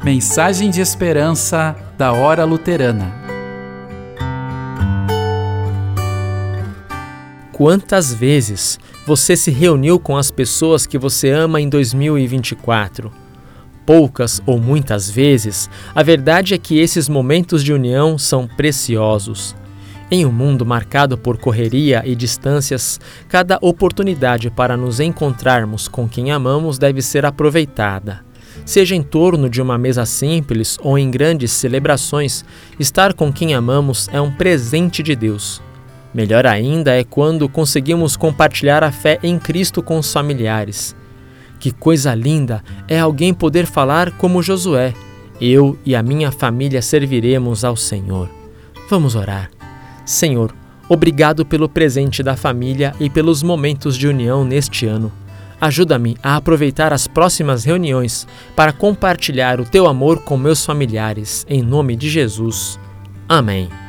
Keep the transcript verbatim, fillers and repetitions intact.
Mensagem de esperança da Hora Luterana. Quantas vezes você se reuniu com as pessoas que você ama em dois mil e vinte e quatro? Poucas ou muitas vezes, a verdade é que esses momentos de união são preciosos. Em um mundo marcado por correria e distâncias, cada oportunidade para nos encontrarmos com quem amamos deve ser aproveitada. Seja em torno de uma mesa simples ou em grandes celebrações, estar com quem amamos é um presente de Deus. Melhor ainda é quando conseguimos compartilhar a fé em Cristo com os familiares. Que coisa linda é alguém poder falar como Josué: eu e a minha família serviremos ao Senhor. Vamos orar. Senhor, obrigado pelo presente da família e pelos momentos de união neste ano. Ajuda-me a aproveitar as próximas reuniões para compartilhar o Teu amor com meus familiares. Em nome de Jesus. Amém.